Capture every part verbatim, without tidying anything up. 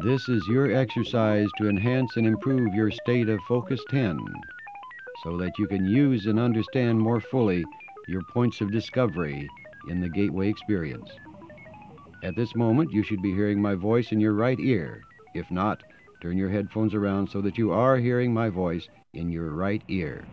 This is your exercise to enhance and improve your state of Focus ten so that you can use and understand more fully your points of discovery in the Gateway experience. At this moment, you should be hearing my voice in your right ear. If not, turn your headphones around so that you are hearing my voice in your right ear.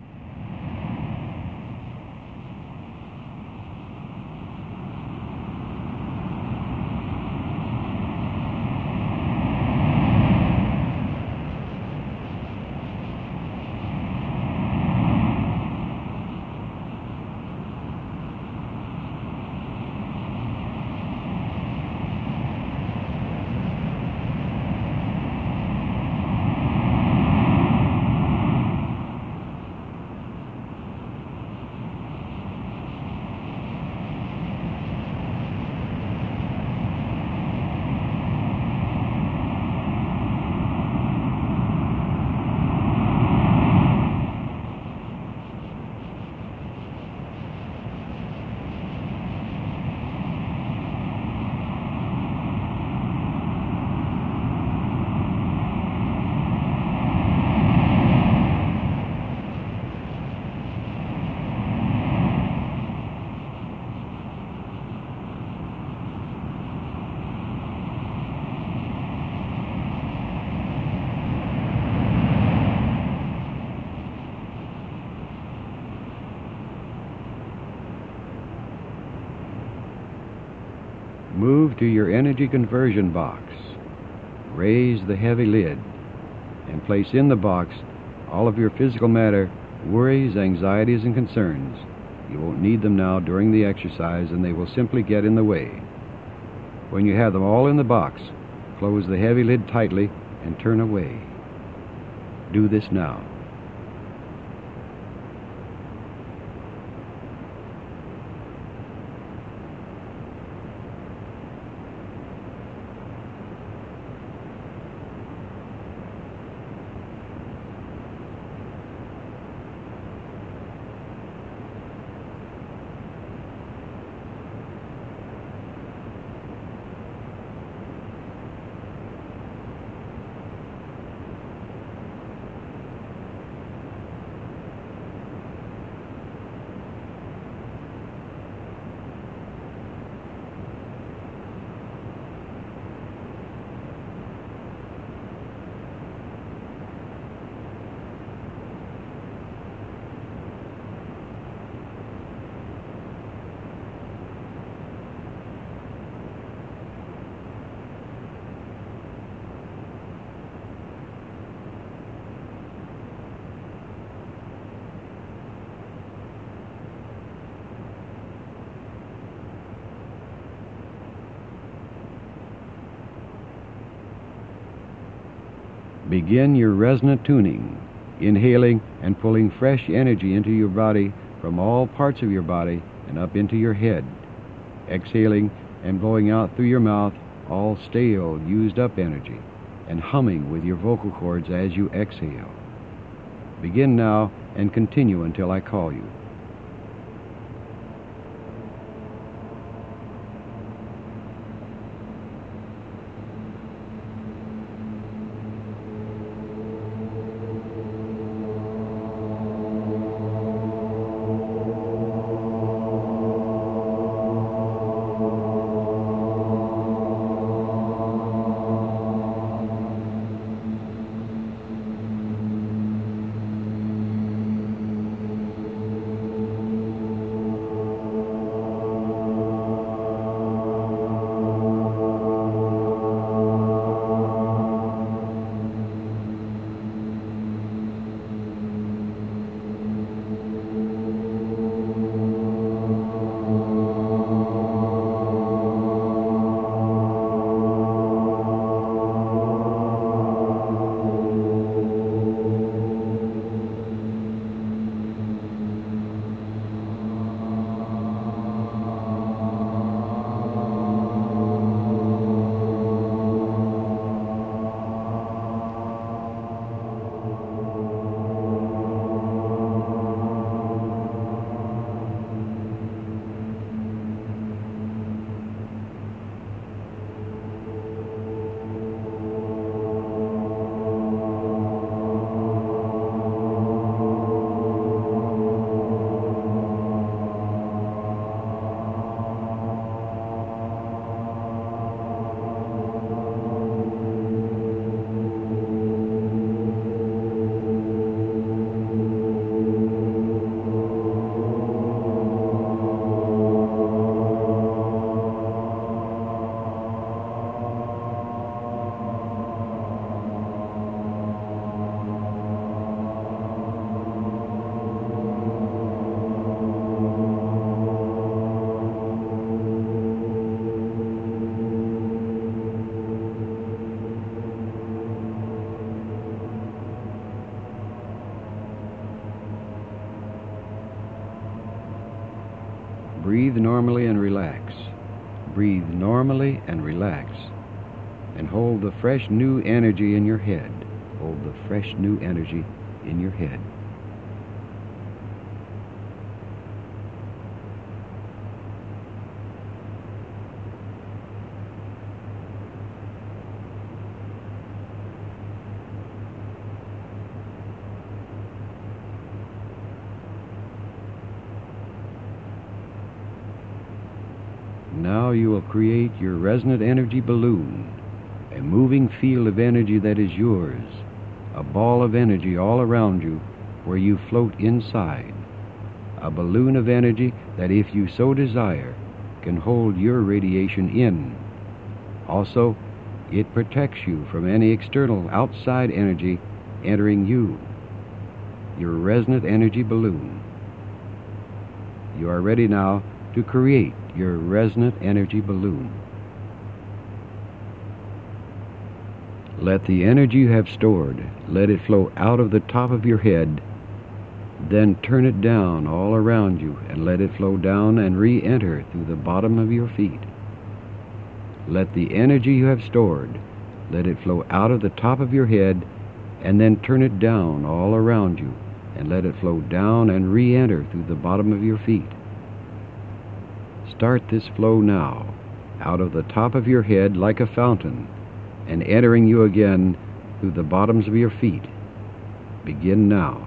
Move to your energy conversion box. Raise the heavy lid and place in the box all of your physical matter, worries, anxieties, and concerns. You won't need them now during the exercise, and they will simply get in the way. When you have them all in the box, close the heavy lid tightly and turn away. Do this now. Begin your resonant tuning, inhaling and pulling fresh energy into your body from all parts of your body and up into your head. Exhaling and blowing out through your mouth all stale, used-up energy, and humming with your vocal cords as you exhale. Begin now and continue until I call you. breathe normally and relax. Breathe normally and relax. And hold the fresh new energy in your head. Hold the fresh new energy in your head. Now you will create your resonant energy balloon, a moving field of energy that is yours, a ball of energy all around you where you float inside, a balloon of energy that, if you so desire, can hold your radiation in. Also, it protects you from any external outside energy entering you, your resonant energy balloon. You are ready now to create your resonant energy balloon. Let the energy you have stored, let it flow out of the top of your head, then turn it down all around you and let it flow down and re-enter through the bottom of your feet. Let the energy you have stored, let it flow out of the top of your head and then turn it down all around you and let it flow down and re-enter through the bottom of your feet. Start this flow now, out of the top of your head like a fountain, and entering you again through the bottoms of your feet. Begin now.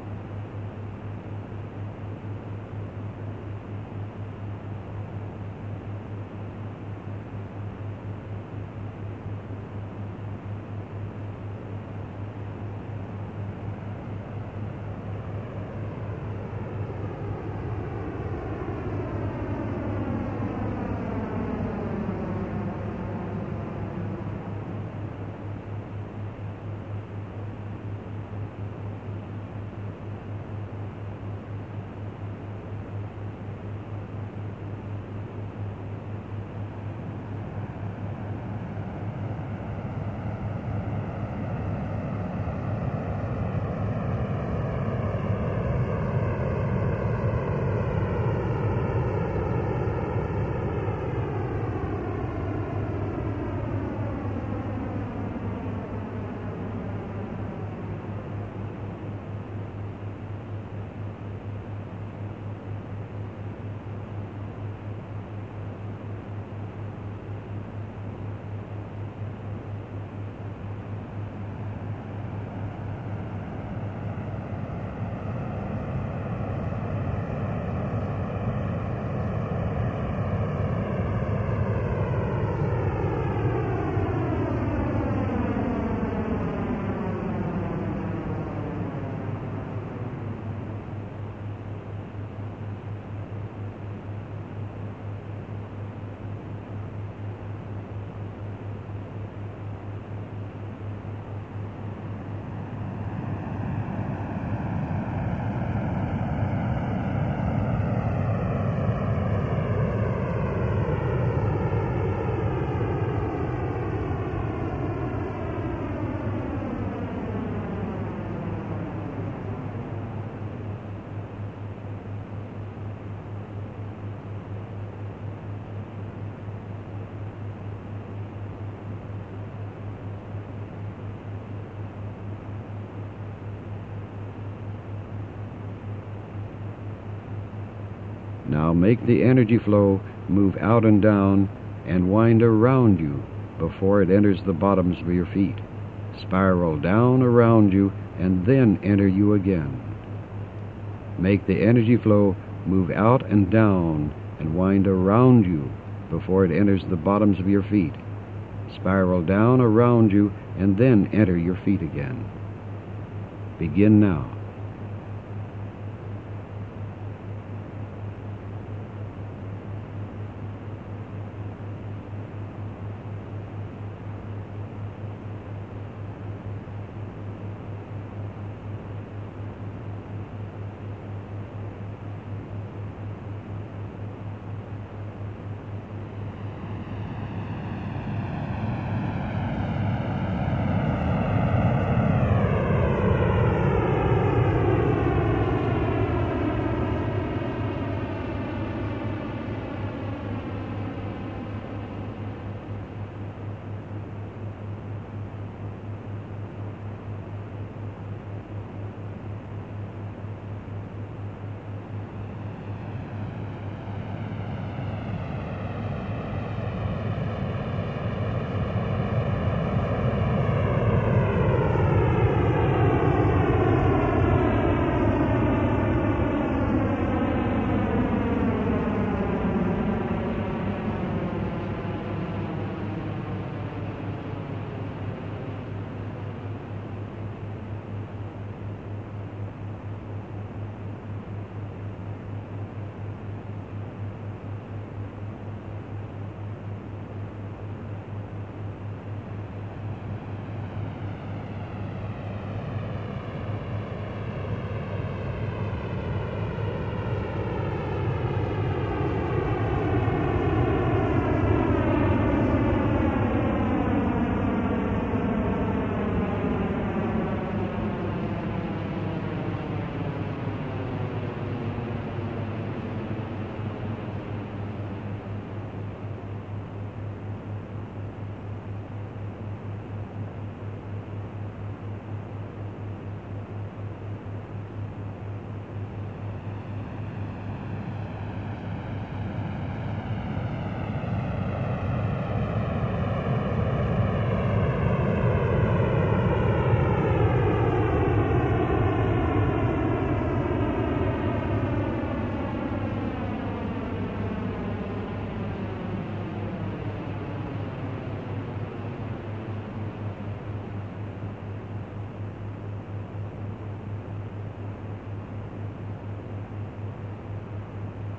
Now make the energy flow move out and down and wind around you before it enters the bottoms of your feet. Spiral down around you and then enter you again. Make the energy flow move out and down and wind around you before it enters the bottoms of your feet. Spiral down around you and then enter your feet again. Begin now.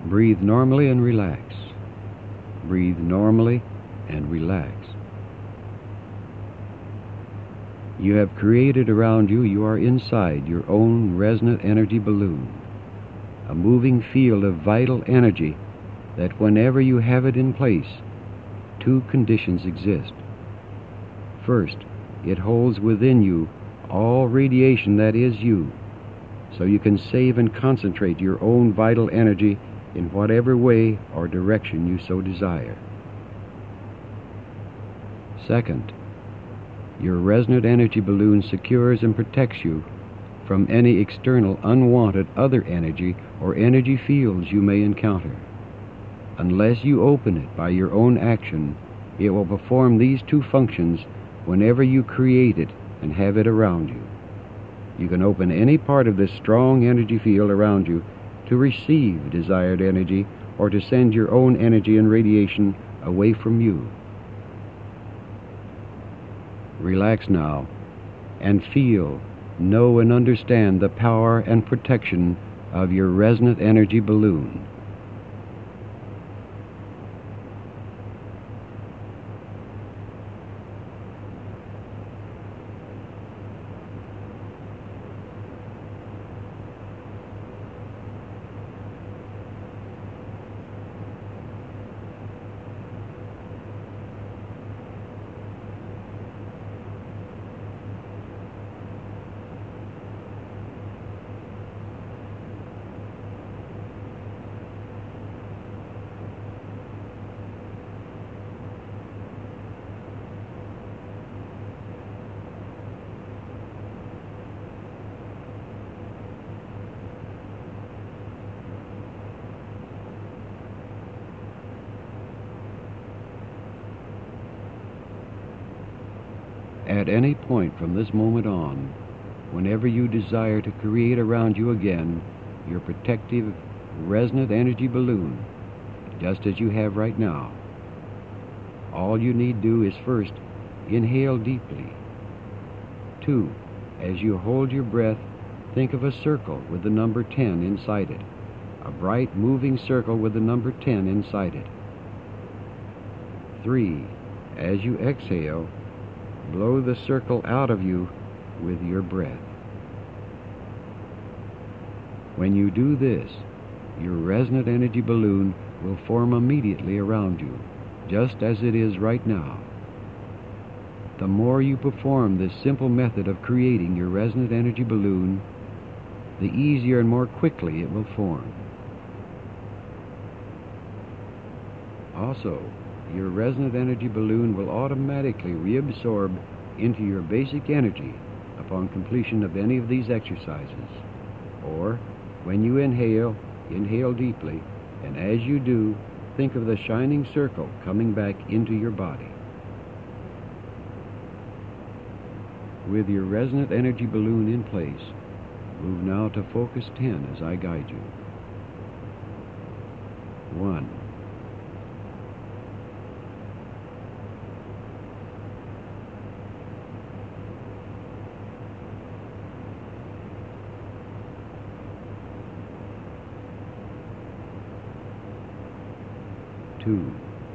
Breathe normally and relax. Breathe normally and relax. You have created around you, you are inside your own resonant energy balloon, a moving field of vital energy that whenever you have it in place, two conditions exist. First, it holds within you all radiation that is you, so you can save and concentrate your own vital energy in whatever way or direction you so desire. Second, your resonant energy balloon secures and protects you from any external unwanted other energy or energy fields you may encounter. Unless you open it by your own action, it will perform these two functions whenever you create it and have it around you. You can open any part of this strong energy field around you to receive desired energy or to send your own energy and radiation away from you. Relax now and feel, know, and understand the power and protection of your resonant energy balloon. At any point from this moment on, whenever you desire to create around you again your protective resonant energy balloon, just as you have right now, all you need do is first inhale deeply. Two, as you hold your breath, think of a circle with the number ten inside it, a bright moving circle with the number ten inside it. Three, as you exhale, blow the circle out of you with your breath. When you do this, your resonant energy balloon will form immediately around you, just as it is right now. The more you perform this simple method of creating your resonant energy balloon, the easier and more quickly it will form. Also, your resonant energy balloon will automatically reabsorb into your basic energy upon completion of any of these exercises. Or, when you inhale, inhale deeply, and as you do, think of the shining circle coming back into your body. With your resonant energy balloon in place, move now to focus ten as I guide you. One. Two.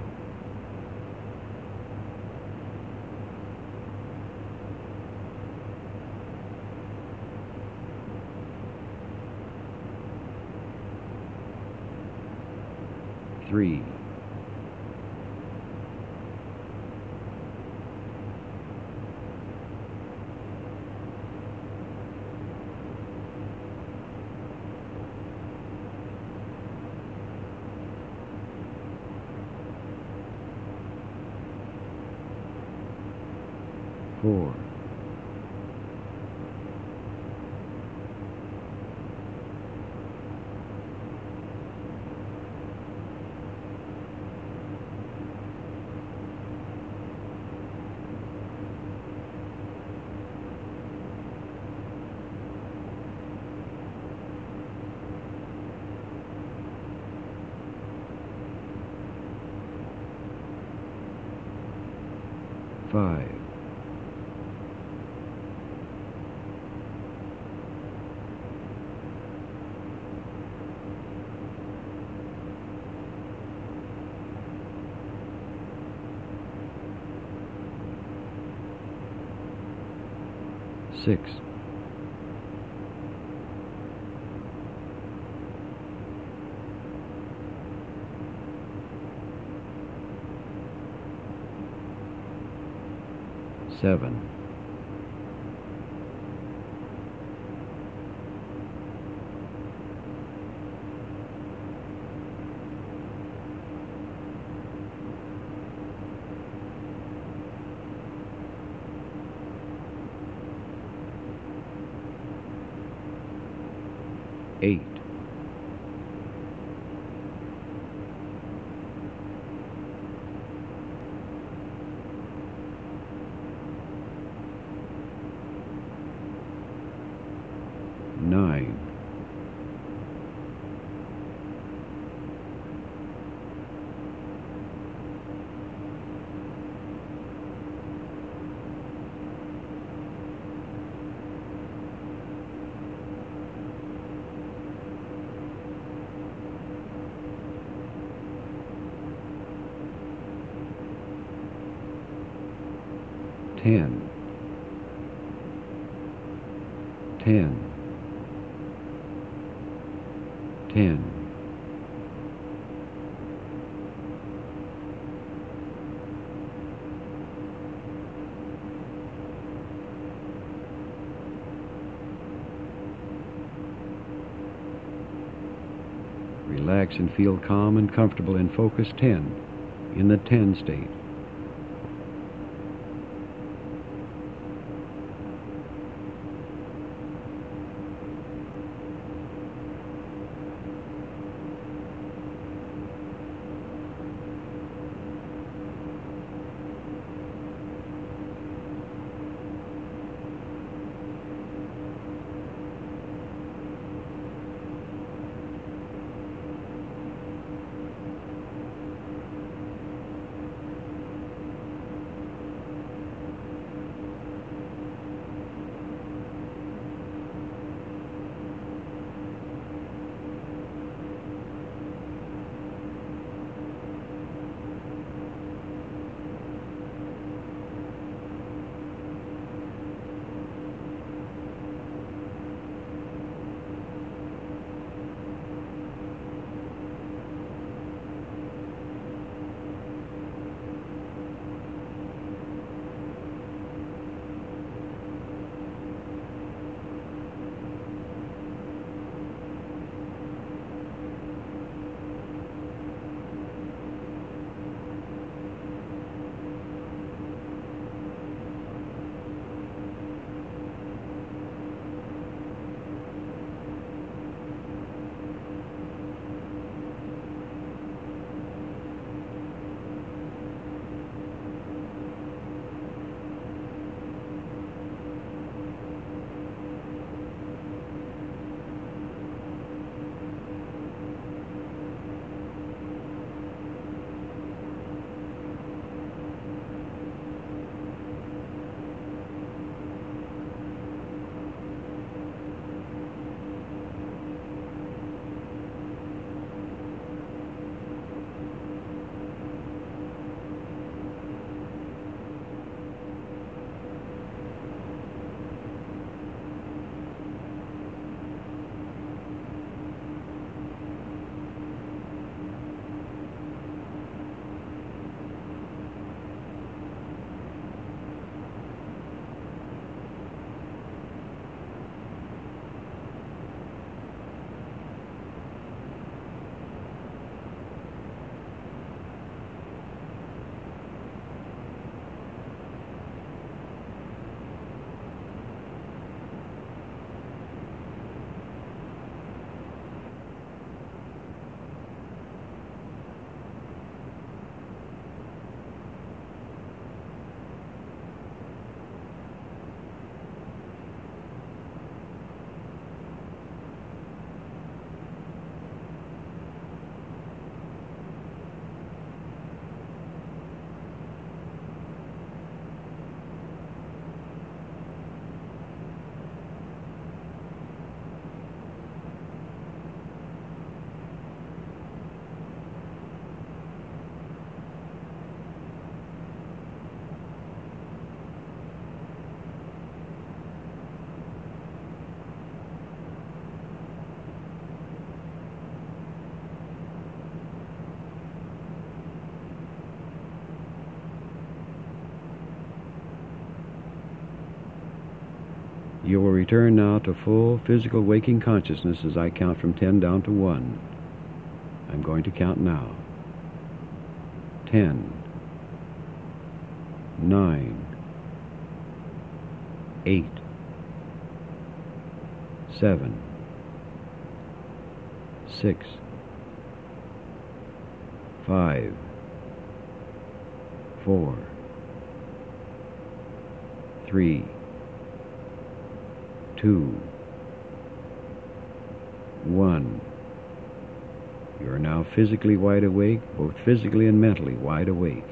Three. Four. Five. Six. Seven. Eight. Nine. Ten. Ten. Ten. Relax and feel calm and comfortable in focus ten, in the ten state. You will return now to full physical waking consciousness as I count from ten down to one. I'm going to count now. Ten, nine, eight, seven, six, five, four, three, two, one. You are now physically wide awake, both physically and mentally wide awake.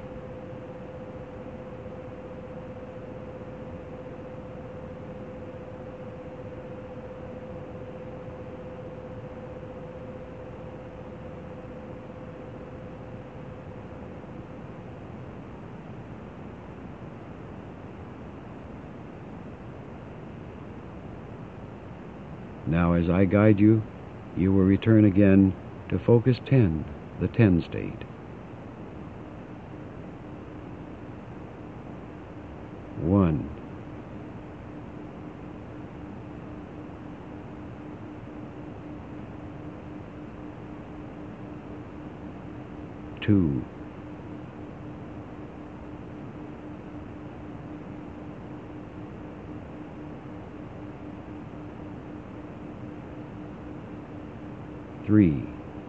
Now, as I guide you, you will return again to focus ten, the ten state. One. Two. Three.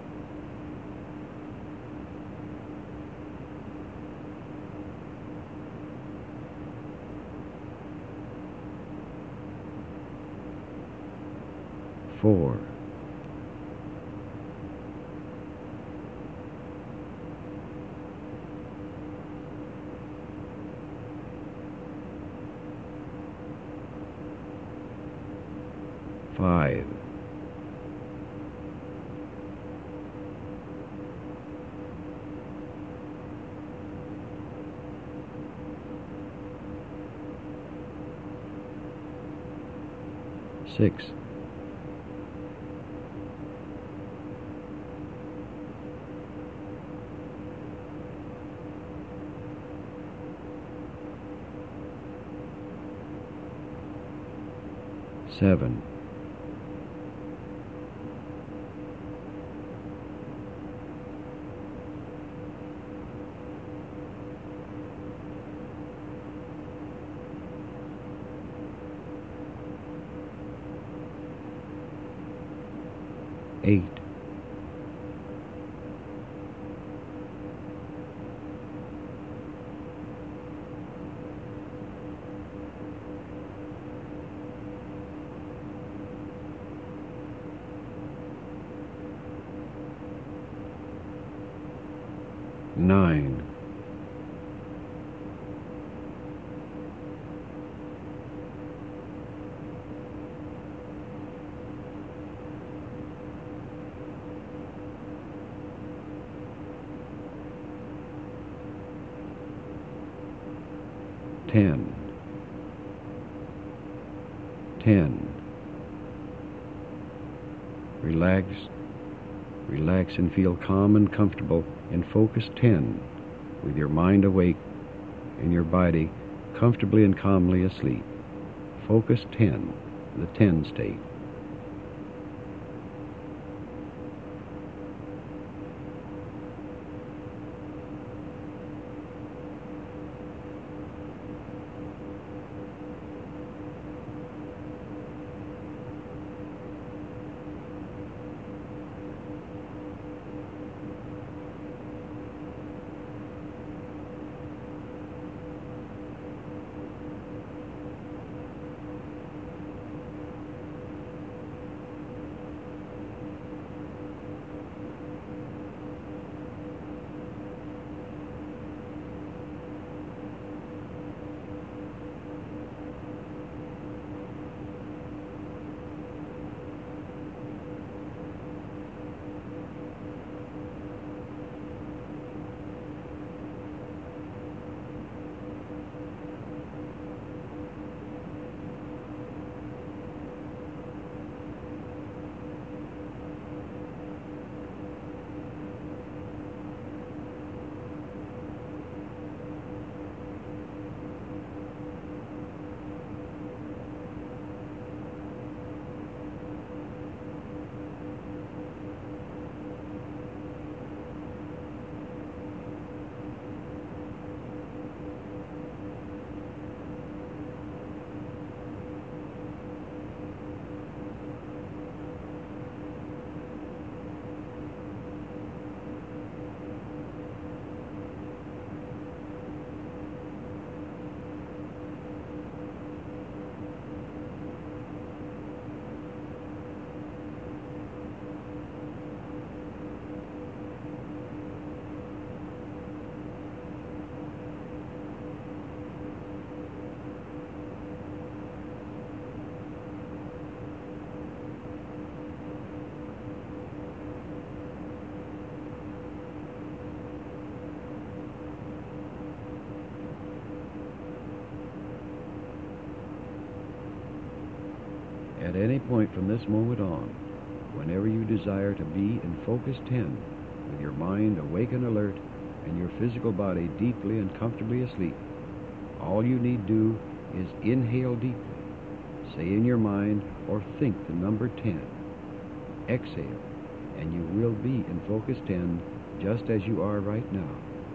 Four. Five. Six. Seven. Eight. Nine. Ten. Ten. Relax, relax and feel calm and comfortable in focus ten, with your mind awake and your body comfortably and calmly asleep. Focus ten, the ten state. point from this moment on, whenever you desire to be in focus ten, with your mind awake and alert and your physical body deeply and comfortably asleep, all you need do is inhale deeply, say in your mind or think the number ten, exhale, and you will be in focus ten just as you are right now.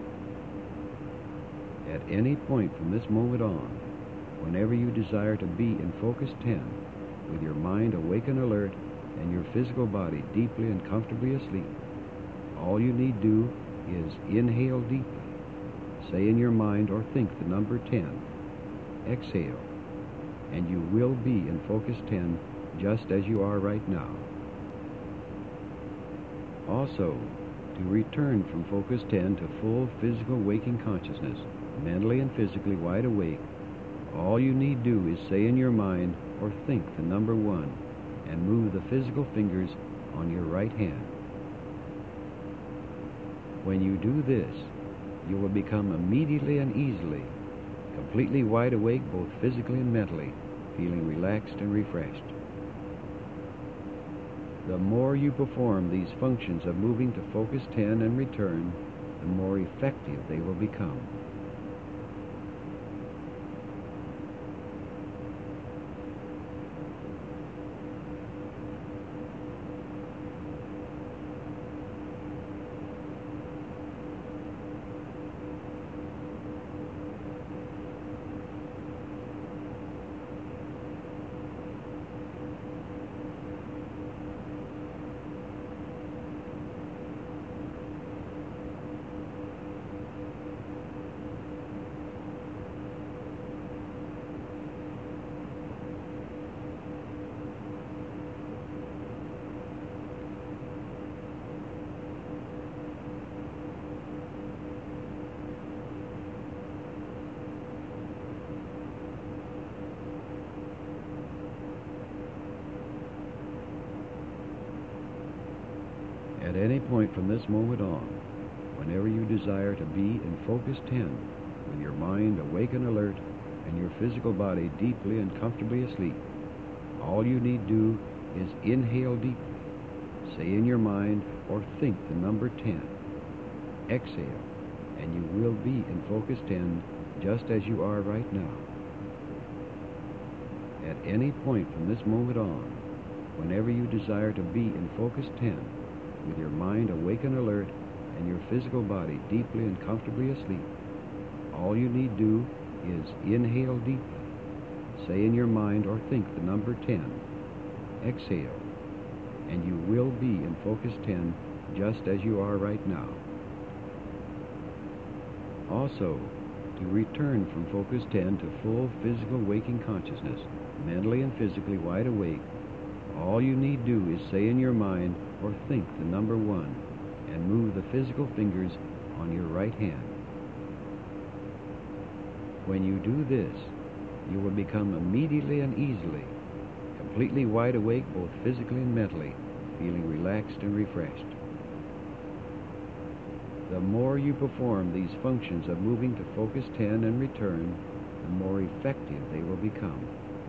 At any point from this moment on, whenever you desire to be in focus ten, with your mind awake and alert and your physical body deeply and comfortably asleep, all you need do is inhale deeply, say in your mind or think the number ten, exhale, and you will be in focus ten just as you are right now. Also, to return from focus ten to full physical waking consciousness, mentally and physically wide awake, all you need do is say in your mind or think the number one and move the physical fingers on your right hand. When you do this, you will become immediately and easily completely wide awake both physically and mentally, feeling relaxed and refreshed. The more you perform these functions of moving to focus ten and return, the more effective they will become. At any point from this moment on, whenever you desire to be in focus ten, with your mind awake and alert and your physical body deeply and comfortably asleep, all you need do is inhale deeply, say in your mind or think the number ten, exhale, and you will be in focus ten just as you are right now. At any point from this moment on, whenever you desire to be in focus ten, with your mind awake and alert and your physical body deeply and comfortably asleep, all you need do is inhale deeply, say in your mind or think the number ten, exhale, and you will be in focus ten just as you are right now. Also, to return from focus ten to full physical waking consciousness, mentally and physically wide awake, all you need do is say in your mind or think the number one and move the physical fingers on your right hand. When you do this, you will become immediately and easily completely wide awake both physically and mentally, feeling relaxed and refreshed. The more you perform these functions of moving to focus ten and return, the more effective they will become.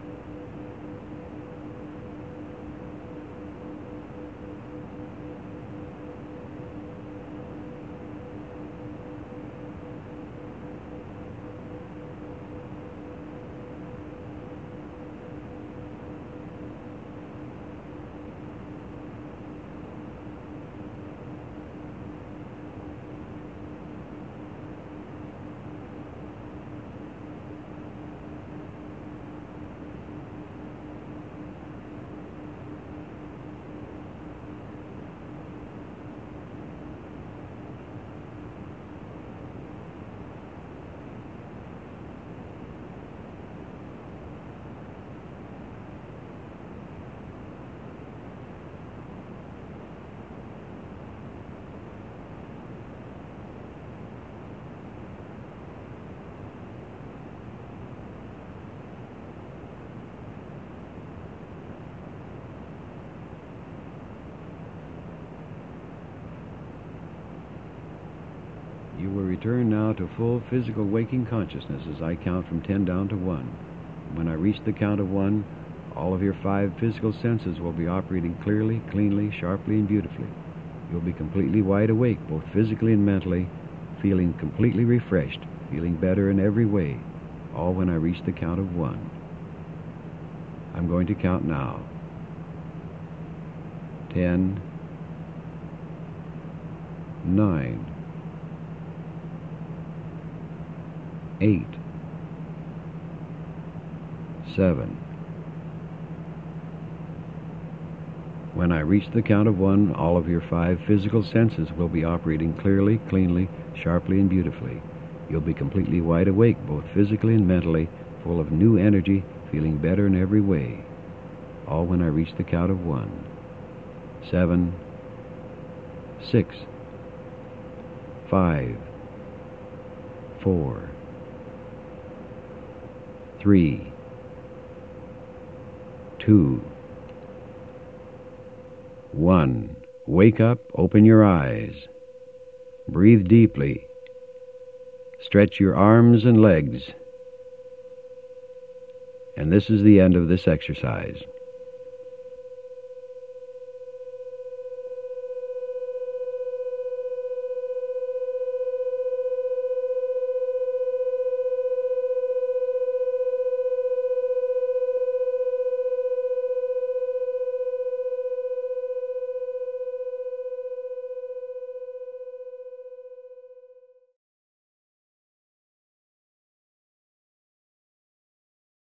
You will return now to full physical waking consciousness as I count from ten down to one. When I reach the count of one, all of your five physical senses will be operating clearly, cleanly, sharply, and beautifully. You'll be completely wide awake, both physically and mentally, feeling completely refreshed, feeling better in every way, all when I reach the count of one. I'm going to count now. Ten, nine, eight, seven. When I reach the count of one, all of your five physical senses will be operating clearly, cleanly, sharply, and beautifully. You'll be completely wide awake, both physically and mentally, full of new energy, feeling better in every way, all when I reach the count of one. Seven, six, five, four, three, two, one. Wake up, open your eyes. Breathe deeply. Stretch your arms and legs. And this is the end of this exercise.